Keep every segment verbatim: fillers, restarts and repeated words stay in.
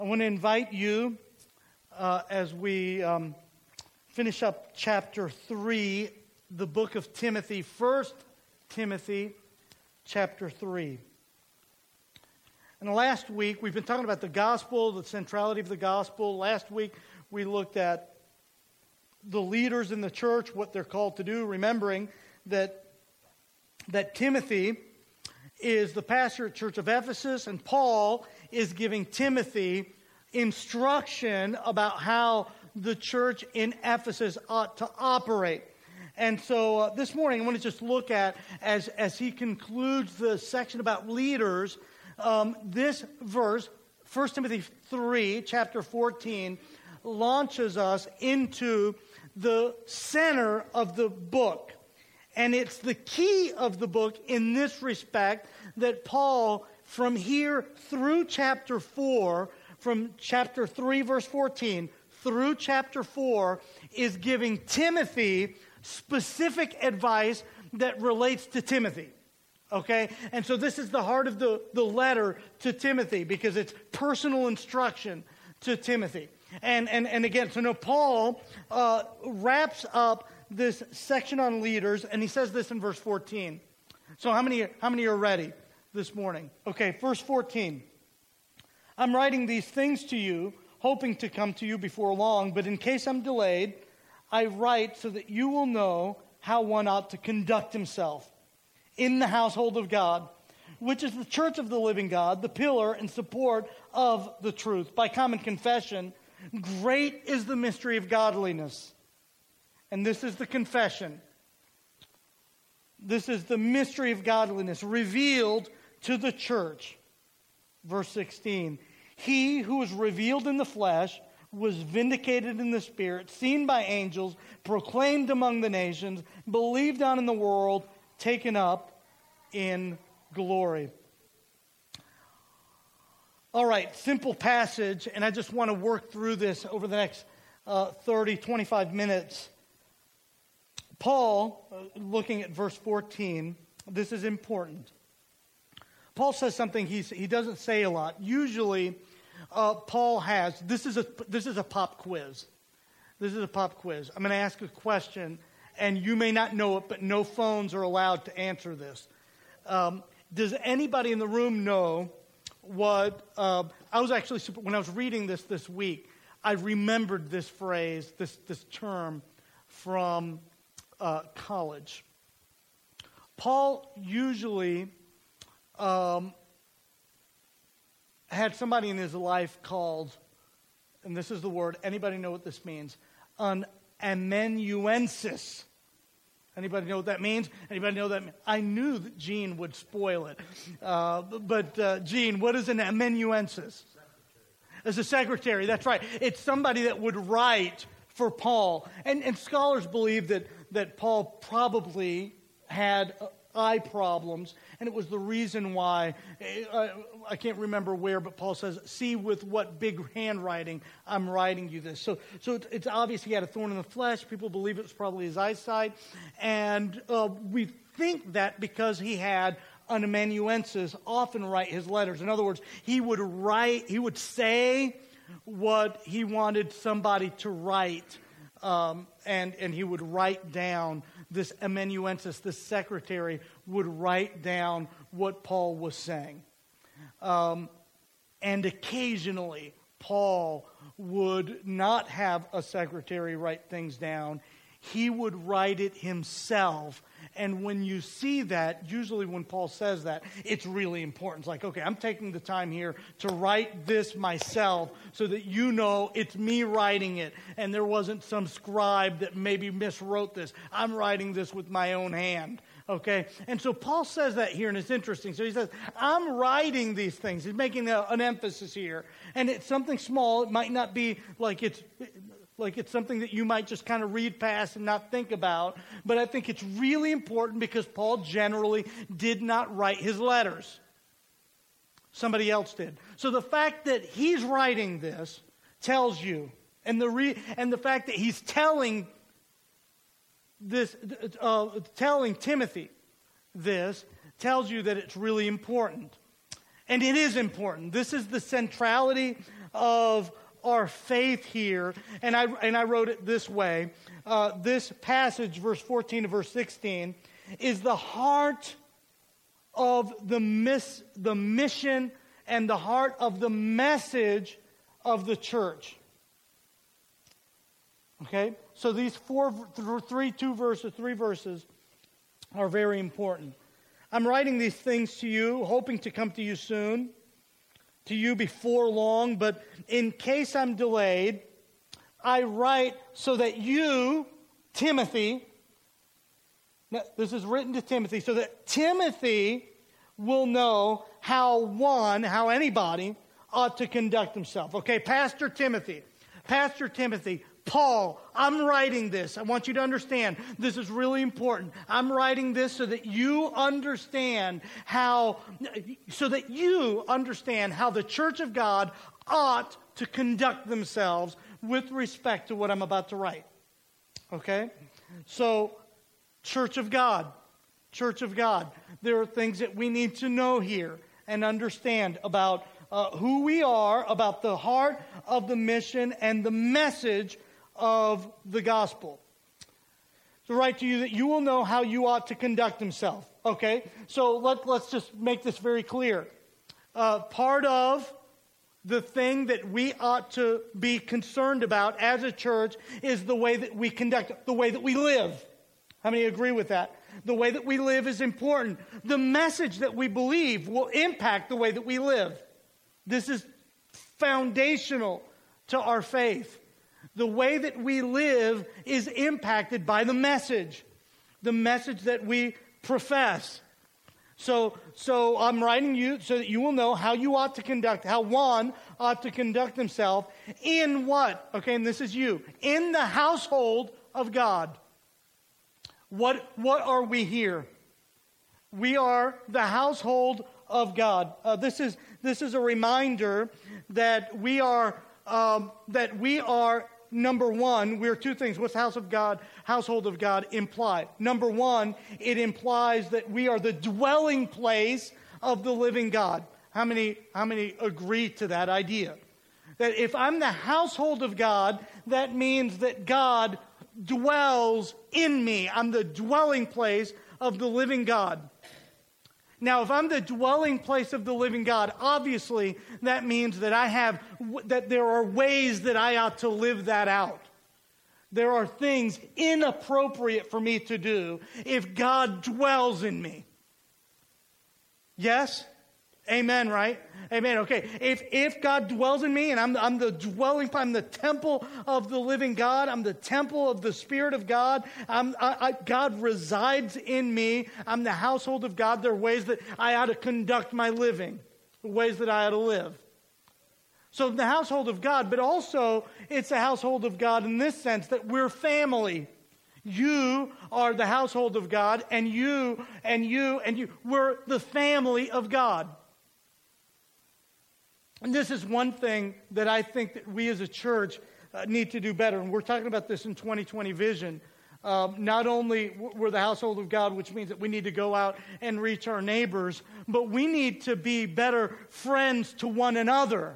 I want to invite you uh, as we um, finish up chapter three, the book of Timothy, First Timothy chapter three. And last week, we've been talking about the gospel, the centrality of the gospel. Last week, we looked at the leaders in the church, what they're called to do, remembering that, that Timothy is the pastor at Church of Ephesus, and Paul is giving Timothy instruction about how the church in Ephesus ought to operate. And so uh, this morning, I want to just look at, as, as he concludes the section about leaders, um, this verse, First Timothy three, chapter fourteen, launches us into the center of the book. And it's the key of the book in this respect that Paul, from here through chapter four, from chapter three, verse fourteen, through chapter four, is giving Timothy specific advice that relates to Timothy. Okay? And so this is the heart of the, the letter to Timothy, because it's personal instruction to Timothy. And and, and again, so now Paul uh, wraps up this section on leaders, and he says this in verse fourteen. So how many how many are ready this morning? Okay, verse fourteen. I'm writing these things to you, hoping to come to you before long, but in case I'm delayed, I write so that you will know how one ought to conduct himself in the household of God, which is the church of the living God, the pillar and support of the truth. By common confession, great is the mystery of godliness. And this is the confession. This is the mystery of godliness revealed to the church. Verse sixteen. He who was revealed in the flesh was vindicated in the spirit, seen by angels, proclaimed among the nations, believed on in the world, taken up in glory. All right, simple passage, and I just want to work through this over the next uh, thirty, twenty-five minutes. Paul, uh, looking at verse fourteen, this is important. Paul says something he's, he doesn't say a lot. Usually, uh, Paul has, this is a this is a pop quiz. This is a pop quiz. I'm going to ask a question, and you may not know it, but no phones are allowed to answer this. Um, does anybody in the room know what, uh, I was actually, when I was reading this this week, I remembered this phrase, this, this term from uh, college. Paul usually um, had somebody in his life called, and this is the word, anybody know what this means? An amanuensis. Anybody know what that means? Anybody know that? I knew that Gene would spoil it. Uh, but uh, Gene, what is an amanuensis? As a secretary, that's right. It's somebody that would write for Paul. And, and scholars believe that, that Paul probably had eye problems, and it was the reason why, uh, I can't remember where, but Paul says, see with what big handwriting I'm writing you this. So so it's, it's obvious he had a thorn in the flesh. People believe it was probably his eyesight. And uh, we think that because he had an amanuensis often write his letters. In other words, he would write, he would say what he wanted somebody to write, um, and, and he would write down. This amanuensis, this secretary, would write down what Paul was saying. Um, and occasionally, Paul would not have a secretary write things down. He would write it himself. And when you see that, usually when Paul says that, it's really important. It's like, okay, I'm taking the time here to write this myself so that you know it's me writing it. And there wasn't some scribe that maybe miswrote this. I'm writing this with my own hand. Okay? And so Paul says that here, and it's interesting. So he says, I'm writing these things. He's making a, an emphasis here. And it's something small. It might not be like it's... Like it's something that you might just kind of read past and not think about. But I think it's really important because Paul generally did not write his letters. Somebody else did. So the fact that he's writing this tells you, and the re, and the fact that he's telling this, uh, telling Timothy this tells you that it's really important. And it is important. This is the centrality of our faith here. And I and I wrote it this way. Uh, this passage, verse fourteen to verse sixteen, is the heart of the miss, the mission and the heart of the message of the church. Okay? So these four, three, two verses, three verses are very important. I'm writing these things to you, hoping to come to you soon, to you before long, but in case I'm delayed, I write so that you, Timothy, now, this is written to Timothy, so that Timothy will know how one, how anybody ought to conduct himself. Okay, Pastor Timothy, Pastor Timothy, Paul, I'm writing this. I want you to understand, this is really important. I'm writing this so that you understand how, so that you understand how the church of God ought to conduct themselves with respect to what I'm about to write. Okay? So, Church of God, Church of God. There are things that we need to know here and understand about uh, who we are, about the heart of the mission and the message of the gospel. To write to you that you will know how you ought to conduct himself. Okay? So let, let's just make this very clear. Uh, part of the thing that we ought to be concerned about as a church is the way that we conduct, the way that we live. How many agree with that? The way that we live is important. The message that we believe will impact the way that we live. This is foundational to our faith. The way that we live is impacted by the message, the message that we profess. So, so I'm writing you so that you will know how you ought to conduct, how one ought to conduct himself in what? Okay, and this is you. In the household of God. What, what are we here? We are the household of God. Uh, this is this is a reminder that we are um, that we are number one. We're two things. What's house of God, household of God imply? Number one, it implies that we are the dwelling place of the living God. How many how many agree to that idea? That if I'm the household of God, that means that God dwells in me. I'm the dwelling place of the living God. Now, if I'm the dwelling place of the living God, obviously that means that I have, that there are ways that I ought to live that out. There are things inappropriate for me to do if God dwells in me. Yes? Amen, right? Amen. Okay. If if God dwells in me and I'm I'm the dwelling, I'm the temple of the living God, I'm the temple of the Spirit of God, I'm, I, I, God resides in me, I'm the household of God, there are ways that I ought to conduct my living, ways that I ought to live. So the household of God, but also it's the household of God in this sense that we're family. You are the household of God, and you and you and you, we're the family of God. And this is one thing that I think that we as a church uh, need to do better. And we're talking about this in twenty twenty Vision. Um, not only we're the household of God, which means that we need to go out and reach our neighbors, but we need to be better friends to one another.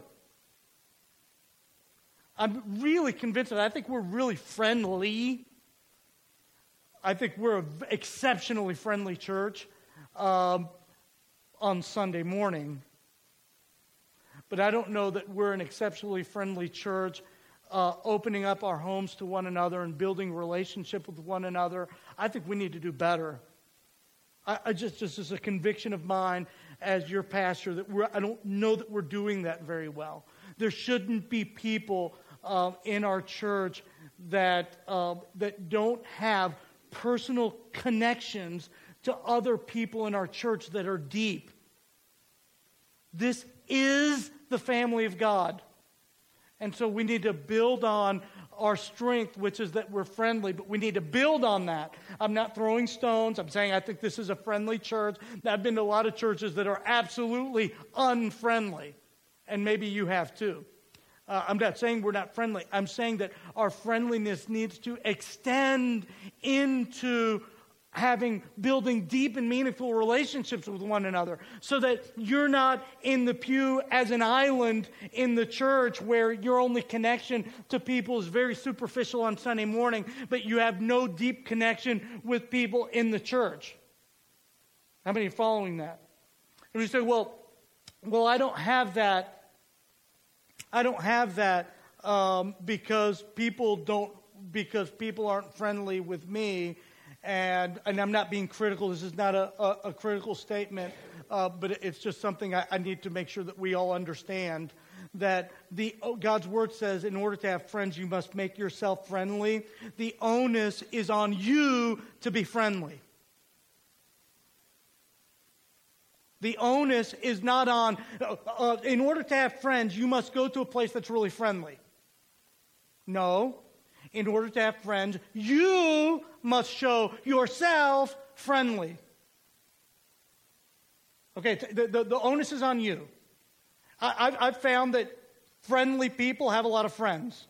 I'm really convinced that I think we're really friendly. I think we're an exceptionally friendly church um, on Sunday morning. But I don't know that we're an exceptionally friendly church, uh, opening up our homes to one another and building relationship with one another. I think we need to do better. I, I just, just as a conviction of mine as your pastor, that we're, I don't know that we're doing that very well. There shouldn't be people uh, in our church that uh, that don't have personal connections to other people in our church that are deep. This is the family of God. And so we need to build on our strength, which is that we're friendly, but we need to build on that. I'm not throwing stones. I'm saying I think this is a friendly church. I've been to a lot of churches that are absolutely unfriendly, and maybe you have too. Uh, I'm not saying we're not friendly. I'm saying that our friendliness needs to extend into having, building deep and meaningful relationships with one another so that you're not in the pew as an island in the church where your only connection to people is very superficial on Sunday morning, but you have no deep connection with people in the church. How many are following that? And we say, well, well, I don't have that. I don't have that um, because people don't, because people aren't friendly with me. And, and I'm not being critical. This is not a, a, a critical statement, uh, but it's just something I, I need to make sure that we all understand. That the God's Word says in order to have friends, you must make yourself friendly. The onus is on you to be friendly. The onus is not on, uh, uh, in order to have friends, you must go to a place that's really friendly. No. In order to have friends, you must show yourself friendly. Okay, the, the, the onus is on you. I, I've, I've found that friendly people have a lot of friends.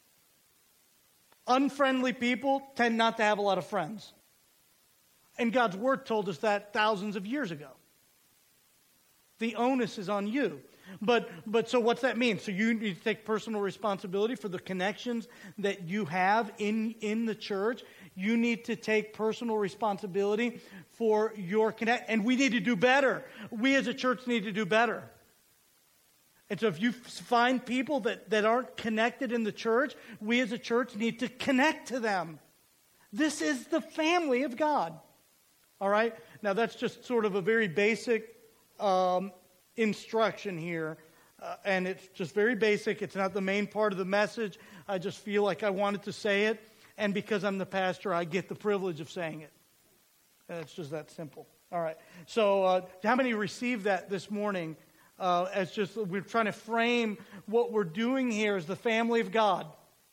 Unfriendly people tend not to have a lot of friends. And God's Word told us that thousands of years ago. The onus is on you. But but so what's that mean? So you need to take personal responsibility for the connections that you have in, in the church. You need to take personal responsibility for your connect. And we need to do better. We as a church need to do better. And so if you find people that, that aren't connected in the church, we as a church need to connect to them. This is the family of God. All right? Now that's just sort of a very basic um instruction here, uh, and it's just very basic. It's not the main part of the message. I just feel like I wanted to say it, and because I'm the pastor, I get the privilege of saying it. And it's just that simple. All right. So, uh, how many received that this morning? Uh, as just we're trying to frame what we're doing here as the family of God.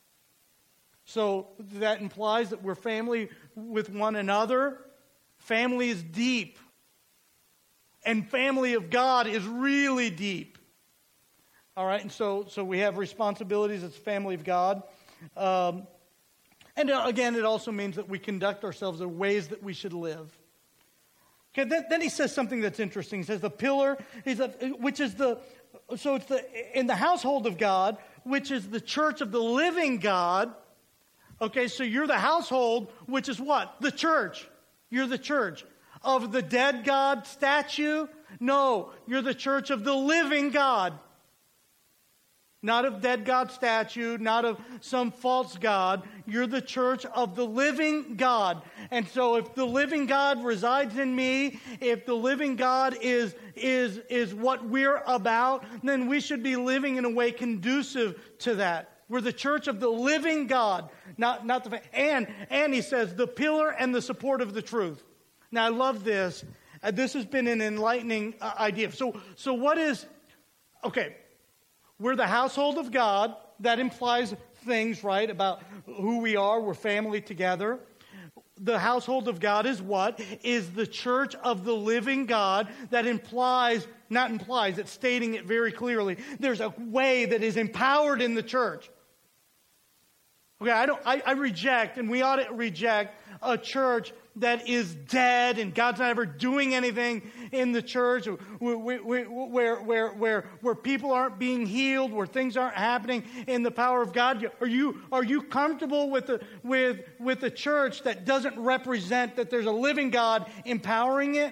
So that implies that we're family with one another. Family is deep. And family of God is really deep. All right, and so so we have responsibilities as family of God. Um, and again, it also means that we conduct ourselves in ways that we should live. Okay, then, then he says something that's interesting. He says the pillar, is a, which is the, so it's the, in the household of God, which is the church of the living God. Okay, so you're the household, which is what? The church. You're the church. Of the dead God statue? No, you're the church of the living God. Not of dead God statue, not of some false God. You're the church of the living God. And so if the living God resides in me, if the living God is, is, is what we're about, then we should be living in a way conducive to that. We're the church of the living God, not, not the, and, and he says, the pillar and the support of the truth. Now, I love this. Uh, this has been an enlightening uh, idea. So, so what is, okay, we're the household of God. That implies things, right, about who we are. We're family together. The household of God is what? Is the church of the living God. That implies, not implies, it's stating it very clearly. There's a way that is empowered in the church. Okay, I don't, I, I reject, and we ought to reject a church that is dead and God's not ever doing anything in the church, where, where, where, where, where people aren't being healed, where things aren't happening in the power of God. Are you, are you comfortable with the, with, with a church that doesn't represent that there's a living God empowering it?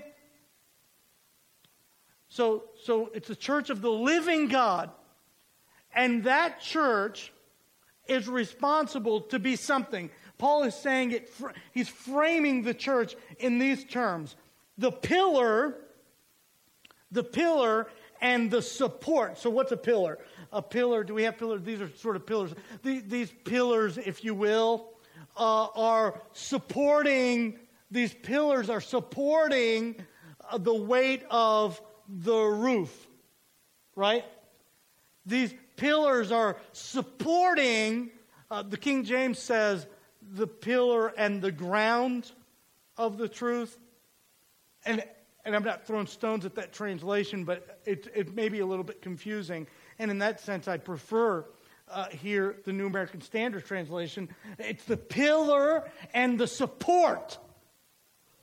So, so it's a church of the living God. And that church is responsible to be something. Paul is saying it, he's framing the church in these terms. The pillar, the pillar and the support. So what's a pillar? A pillar, do we have pillars? These are sort of pillars. These, these pillars, if you will, uh, are supporting, these pillars are supporting uh, the weight of the roof, right? These pillars are supporting, uh, the King James says, the pillar and the ground of the truth. And and I'm not throwing stones at that translation, but it, it may be a little bit confusing. And in that sense, I prefer uh, here the New American Standard Translation. It's the pillar and the support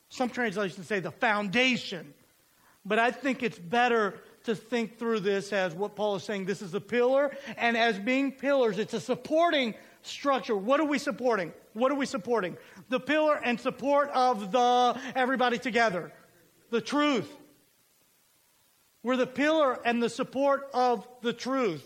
Some translations say the foundation. But I think it's better to think through this as what Paul is saying. This is a pillar, and as being pillars, it's a supporting structure. What are we supporting? What are we supporting? The pillar and support of the, everybody together, the truth. We're the pillar and the support of the truth.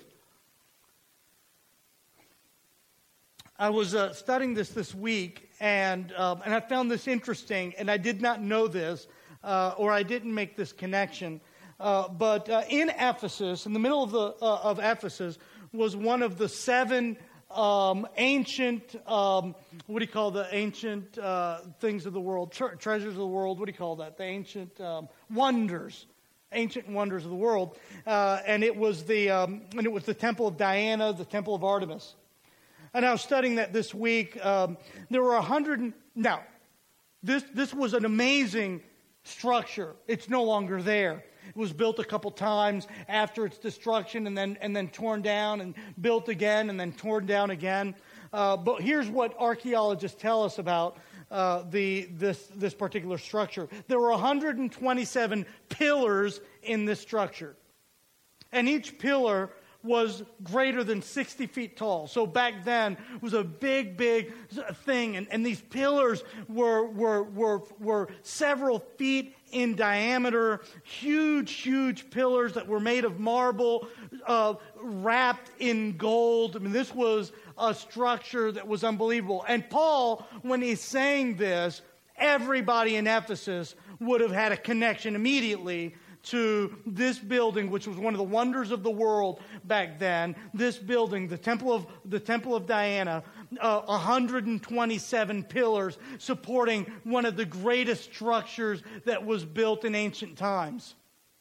I was uh, studying this this week, and um, and I found this interesting, and I did not know this, uh, or I didn't make this connection. Uh, but uh, in Ephesus, in the middle of the uh, of Ephesus, was one of the seven um, ancient, um, what do you call the ancient uh, things of the world, tre- treasures of the world? What do you call that? The ancient um, wonders, ancient wonders of the world, uh, and it was the um, and it was the Temple of Diana, the Temple of Artemis. And I was studying that this week. Um, there were a hundred. Now, this this was an amazing structure. It's no longer there. It was built a couple times after its destruction, and then and then torn down, and built again, and then torn down again. Uh, but here's what archaeologists tell us about uh, the this this particular structure. There were one hundred twenty-seven pillars in this structure, and each pillar was greater than sixty feet tall. So back then, it was a big, big thing. And, and these pillars were, were, were, were several feet in diameter, huge, huge pillars that were made of marble, uh, wrapped in gold. I mean, this was a structure that was unbelievable. And Paul, when he's saying this, everybody in Ephesus would have had a connection immediately to this building, which was one of the wonders of the world back then. This building, the Temple of the Temple of Diana, uh, one hundred twenty-seven pillars supporting one of the greatest structures that was built in ancient times.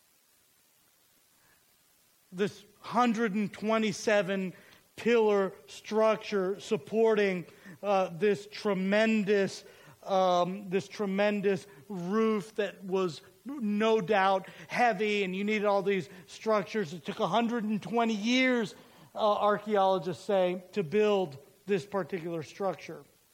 This one hundred twenty-seven pillar structure supporting uh, this tremendous, um, this tremendous roof that was no doubt heavy, and you needed all these structures. It took one hundred twenty years, uh, archaeologists say, to build this particular structure.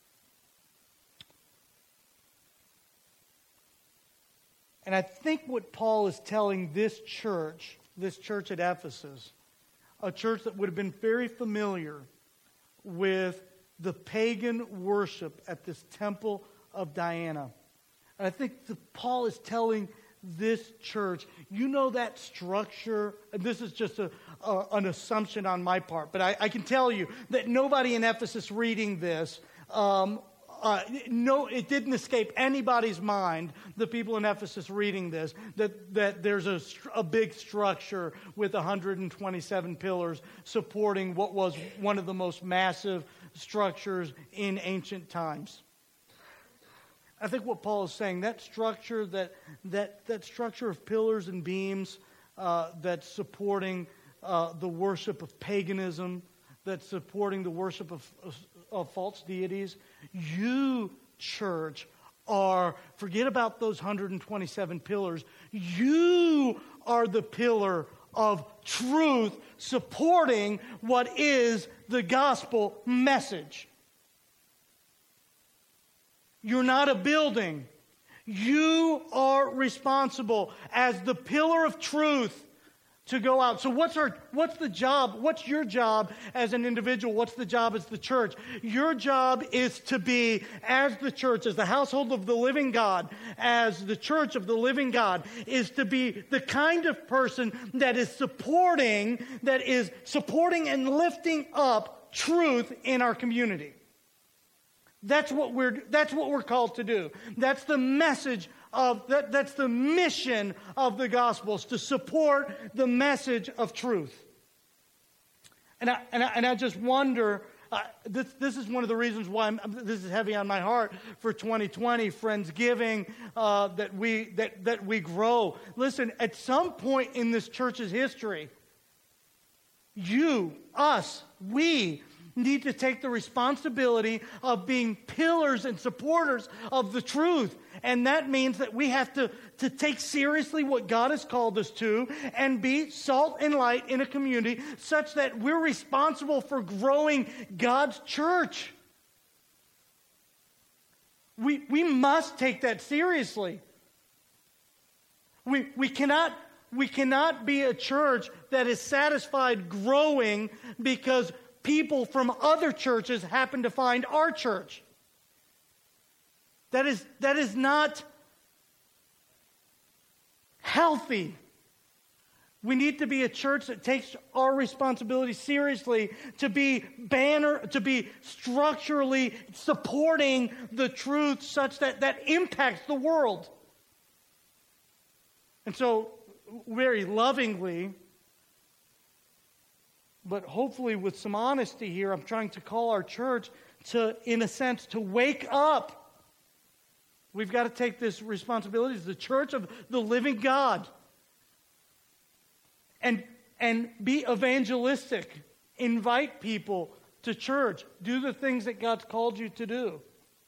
And I think what Paul is telling this church, this church at Ephesus, a church that would have been very familiar with the pagan worship at this Temple of Diana. And I think the, Paul is telling this church, you know that structure, and this is just a, a, an assumption on my part, but I, I can tell you that nobody in Ephesus reading this, um, uh, no, it didn't escape anybody's mind, the people in Ephesus reading this, that, that there's a, a big structure with one hundred twenty-seven pillars supporting what was one of the most massive structures in ancient times. I think what Paul is saying, that structure, that that that structure of pillars and beams uh, that's supporting uh, the worship of paganism, that's supporting the worship of, of, of false deities, you, church, are, forget about those one hundred twenty-seven pillars, you are the pillar of truth supporting what is the gospel message. You're not a building. You are responsible as the pillar of truth to go out. So what's our, what's the job? What's your job as an individual? What's the job as the church? Your job is to be, as the church, as the household of the living God, as the church of the living God, is to be the kind of person that is supporting, that is supporting and lifting up truth in our community. That's what we're, that's what we're called to do. That's the message of, that, that's the mission of the Gospels, to support the message of truth. And I, and I, and I just wonder, uh, this, this is one of the reasons why I'm, this is heavy on my heart for twenty twenty, Friendsgiving, uh, that we, that, that we grow. Listen, at some point in this church's history, you, us, we, need to take the responsibility of being pillars and supporters of the truth. And that means that we have to, to take seriously what God has called us to and be salt and light in a community such that we're responsible for growing God's church. We, we must take that seriously. We, we, cannot, we cannot be a church that is satisfied growing because people from other churches happen to find our church. That is, that is not healthy. We need to be a church that takes our responsibility seriously, to be banner, to be structurally supporting the truth such that that impacts the world. And so, very lovingly, but hopefully with some honesty here, I'm trying to call our church to, in a sense, to wake up. We've got to take this responsibility as the church of the living God. And, and be evangelistic. Invite people to church. Do the things that God's called you to do.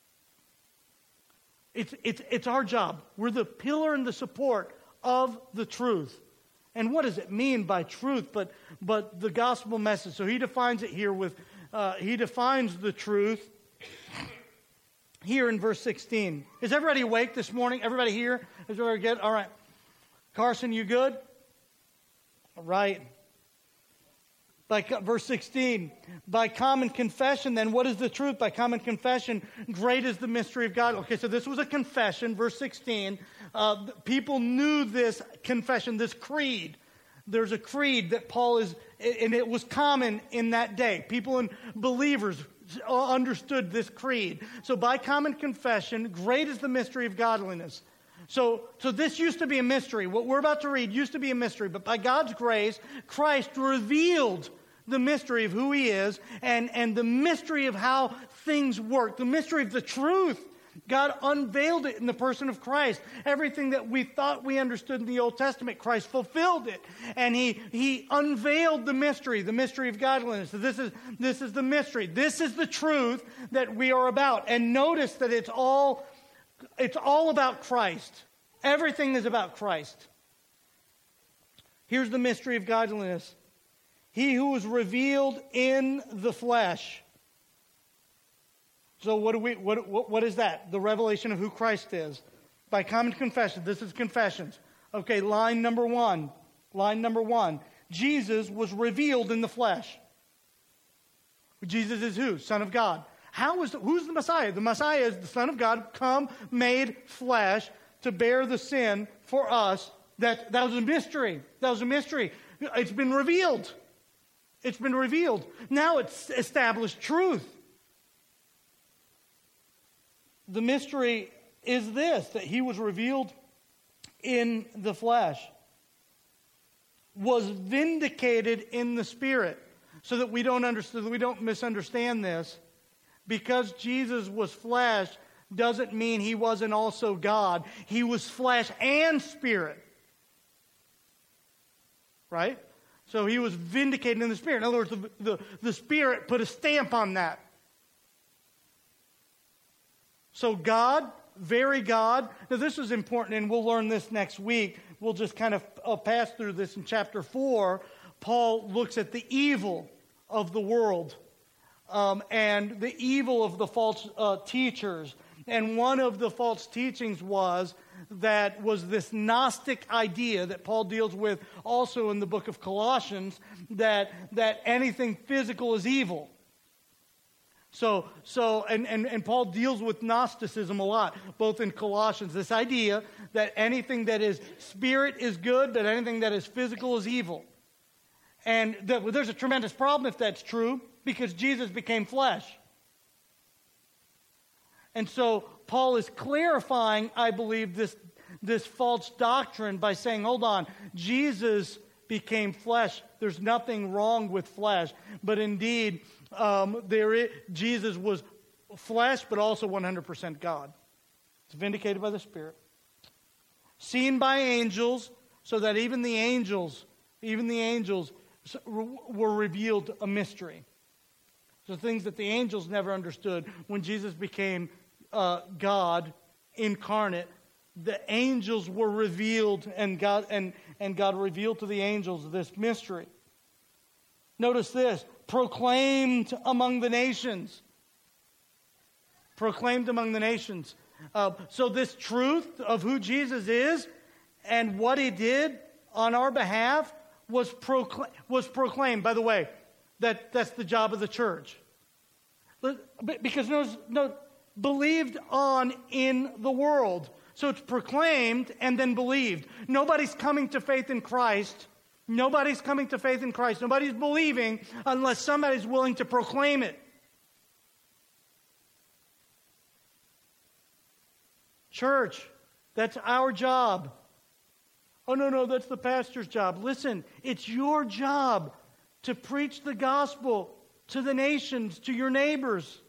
It's, it's, it's our job. We're the pillar and the support of the truth. And what does it mean by truth but, but the gospel message? So he defines it here with, uh, he defines the truth here in verse sixteen. Is everybody awake this morning? Everybody here? Is everybody good? All right. Carson, you good? All right. By verse sixteen, by common confession, then what is the truth? By common confession, great is the mystery of God. Okay, so this was a confession, verse sixteen. Uh, people knew this confession, this creed. There's a creed that Paul is, and it was common in that day. People and believers understood this creed. So by common confession, great is the mystery of godliness. So, so this used to be a mystery. What we're about to read used to be a mystery, but by God's grace, Christ revealed the mystery of who he is and, and the mystery of how things work, the mystery of the truth. God unveiled it in the person of Christ. Everything that we thought we understood in the Old Testament, Christ fulfilled it. And he, he unveiled the mystery, the mystery of godliness. So this is, this is the mystery. This is the truth that we are about. And notice that it's all, it's all about Christ. Everything is about Christ. Here's the mystery of godliness. He who was revealed in the flesh. So what do we? What, what what is that? The revelation of who Christ is. By common confession. This is confessions. Okay, line number one. Line number one. Jesus was revealed in the flesh. Jesus is who? Son of God. How is the, who's the Messiah? The Messiah is the Son of God, come, made flesh to bear the sin for us. That that was a mystery. That was a mystery. It's been revealed. It's been revealed. Now it's established truth. The mystery is this, that he was revealed in the flesh, was vindicated in the Spirit, so that we don't understand, we don't misunderstand this. Because Jesus was flesh doesn't mean he wasn't also God. He was flesh and Spirit. Right? So he was vindicated in the Spirit. In other words, the, the, the Spirit put a stamp on that. So God, very God. Now this is important, and we'll learn this next week. We'll just kind of uh, pass through this in chapter four. Paul looks at the evil of the world um, and the evil of the false uh, teachers. And one of the false teachings was that was this Gnostic idea that Paul deals with also in the book of Colossians, that that anything physical is evil. So, so and, and, and Paul deals with Gnosticism a lot, both in Colossians. This idea that anything that is spirit is good, but anything that is physical is evil. And that, well, there's a tremendous problem if that's true, because Jesus became flesh. And so Paul is clarifying, I believe, this, this false doctrine by saying, hold on, Jesus became flesh. There's nothing wrong with flesh. But indeed, um, there is, Jesus was flesh, but also one hundred percent God. It's vindicated by the Spirit. Seen by angels, so that even the angels, even the angels were revealed a mystery. So things that the angels never understood. When Jesus became uh, God incarnate, the angels were revealed, and God and, and God revealed to the angels this mystery. Notice this, proclaimed among the nations. proclaimed among the nations. Uh, so this truth of who Jesus is and what he did on our behalf was, procl- was proclaimed. By the way, that, that's the job of the church. Because no, no, believed on in the world. So it's proclaimed and then believed. Nobody's coming to faith in Christ. Nobody's coming to faith in Christ. Nobody's believing unless somebody's willing to proclaim it. Church, that's our job. Oh, no, no, that's the pastor's job. Listen, it's your job to preach the gospel to the nations, to your neighbors.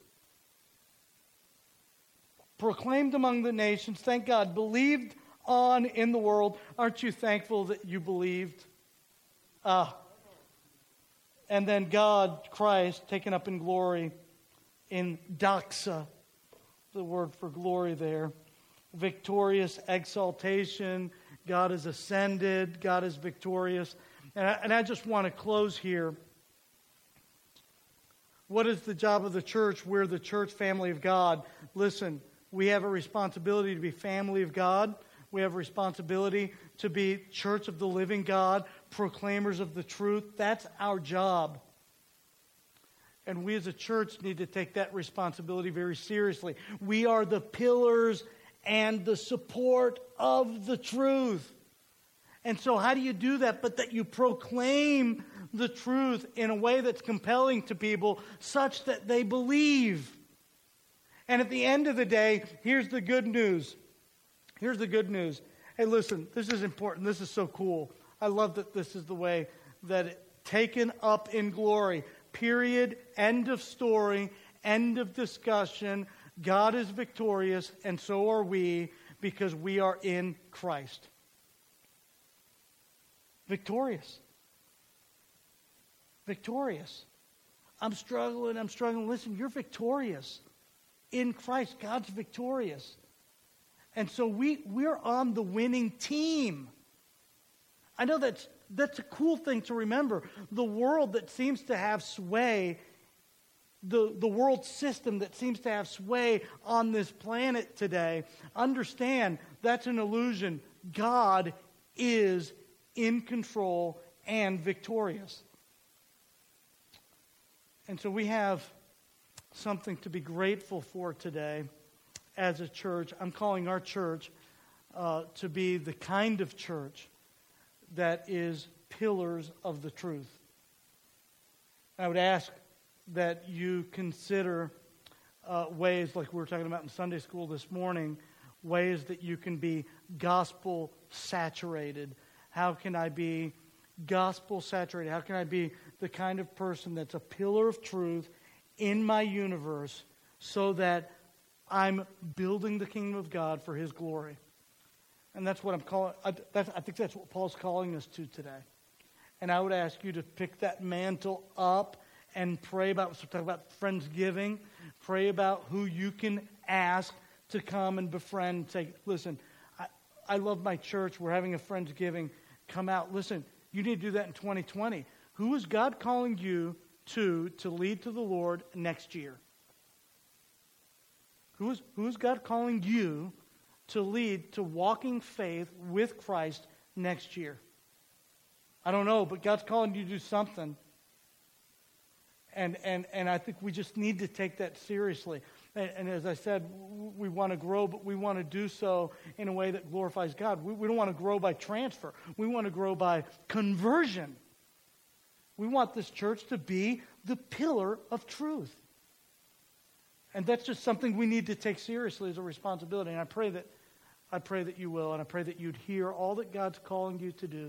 Proclaimed among the nations, thank God, believed on in the world. Aren't you thankful that you believed? Ah. And then God, Christ, taken up in glory, in doxa, the word for glory there. Victorious exaltation. God is ascended. God is victorious. And I, and I just want to close here. What is the job of the church? We're the church family of God. Listen, we have a responsibility to be family of God. We have a responsibility to be church of the living God, proclaimers of the truth. That's our job. And we as a church need to take that responsibility very seriously. We are the pillars and the support of the truth. And so how do you do that? But that you proclaim the truth in a way that's compelling to people such that they believe. And at the end of the day, here's the good news. Here's the good news. Hey, listen, this is important. This is so cool. I love that this is the way that it, taken up in glory. Period. End of story. End of discussion. God is victorious, and so are we, because we are in Christ. Victorious. Victorious. I'm struggling, I'm struggling. Listen, you're victorious. In Christ, God's victorious. And so we, we're on the winning team. I know that's, that's a cool thing to remember. The world that seems to have sway, the, the world system that seems to have sway on this planet today, understand that's an illusion. God is in control and victorious. And so we have something to be grateful for today as a church. I'm calling our church uh, to be the kind of church that is pillars of the truth. I would ask that you consider uh, ways, like we were talking about in Sunday school this morning, ways that you can be gospel saturated. How can I be gospel saturated? How can I be the kind of person that's a pillar of truth in my universe so that I'm building the kingdom of God for His glory? And that's what I'm calling, I, that's, I think that's what Paul's calling us to today. And I would ask you to pick that mantle up and pray about, so talk about Friendsgiving, pray about who you can ask to come and befriend. Say, listen, I, I love my church. We're having a Friendsgiving. Come out. Listen, you need to do that in twenty twenty. Who is God calling you to to lead to the Lord next year? Who is, who is God calling you to lead to walking faith with Christ next year? I don't know, but God's calling you to do something. And and and I think we just need to take that seriously. And, and as I said, we want to grow, but we want to do so in a way that glorifies God. We, we don't want to grow by transfer. We want to grow by conversion. We want this church to be the pillar of truth. And that's just something we need to take seriously as a responsibility. And I pray that I pray that you will, and I pray that you'd hear all that God's calling you to do.